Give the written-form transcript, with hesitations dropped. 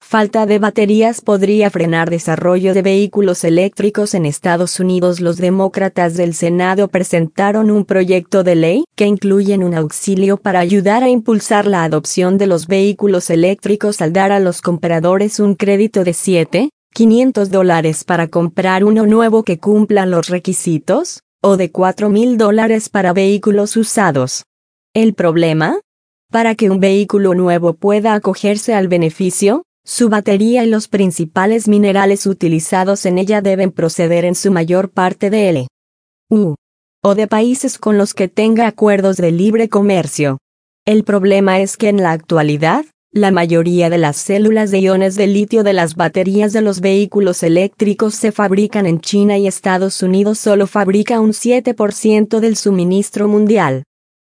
falta de baterías podría frenar desarrollo de vehículos eléctricos en Estados Unidos. Los demócratas del Senado presentaron un proyecto de ley que incluye un auxilio para ayudar a impulsar la adopción de los vehículos eléctricos al dar a los compradores un crédito de $7,500 para comprar uno nuevo que cumpla los requisitos, o de $4,000 para vehículos usados. ¿El problema? Para que un vehículo nuevo pueda acogerse al beneficio, su batería y los principales minerales utilizados en ella deben proceder en su mayor parte de EU o de países con los que tenga acuerdos de libre comercio. El problema es que en la actualidad, la mayoría de las células de iones de litio de las baterías de los vehículos eléctricos se fabrican en China y Estados Unidos solo fabrica un 7% del suministro mundial.